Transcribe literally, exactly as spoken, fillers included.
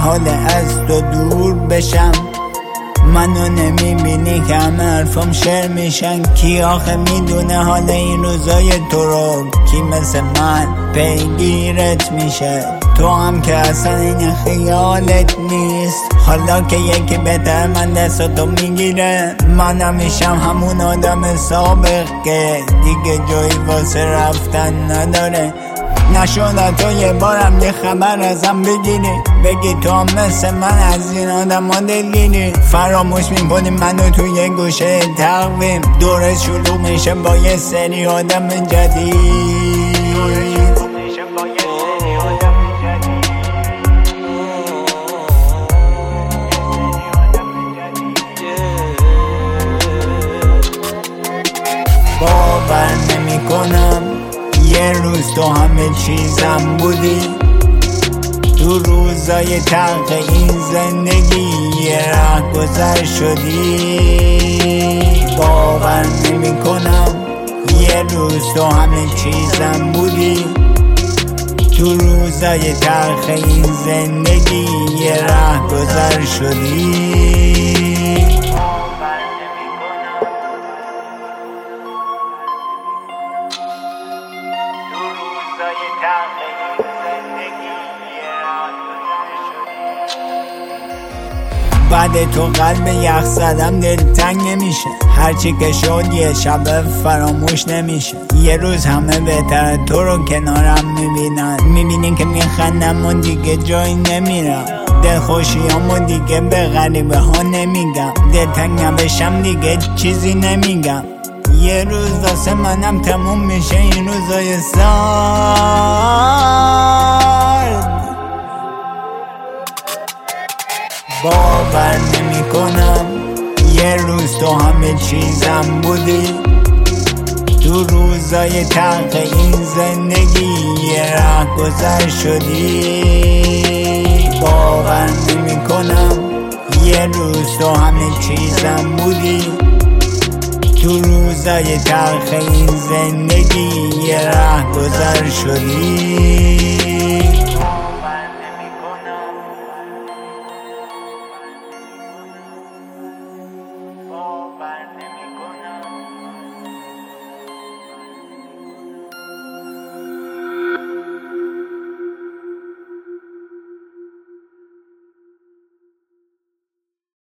محاله از تو دور بشم. منو نمیبینی که همه حرفم شعر میشن. کی آخه میدونه حال این روزای تو رو؟ کی مثل من پیگیرت میشه؟ تو هم که اصلا این خیالت نیست. حالا که یکی بهتر من دستاتو میگیره، منم میشم همون آدم سابق که دیگه جایی واسه رفتن نداره. نشده تو یه بارم یه خبر ازم بگیری، بگی تو هم مثل من از این آدم ها دلگیری. فراموش میکنی منو تو یه گوشه تقویم، دورت شروع میشه با یه سری آدم جدید. باور نمی کنم یه روز تو همه چیزم بودی، تو روزای تلخ این زندگی یه ره گذر شدی. باور نمی کنم یه روز تو همه چیزم بودی، تو روزای تلخ این زندگی یه ره گذر شدی. بعد تو قلب یخ زدم دلتنگ نمیشه، هرچی که شد یه شب فراموش نمیشه. یه روز همه بهتر تو رو کنارم میبینن، میبینین که میخندم و دیگه جایی نمیرم. دلخوشیامو دیگه به غریبه ها نمیگم، دلتنگ نبشم دیگه چیزی نمیگم. یه روز واسه منم تموم میشه این روزای سرد. باور نمی کنم یه روز تو همه چیزم بودی، تو روزای تلخ این زندگی یه ره گذر شدی. باور نمی کنم یه روز تو همه چیزم بودی، تو روزای تلخ این زندگی یه ره گذر شدی.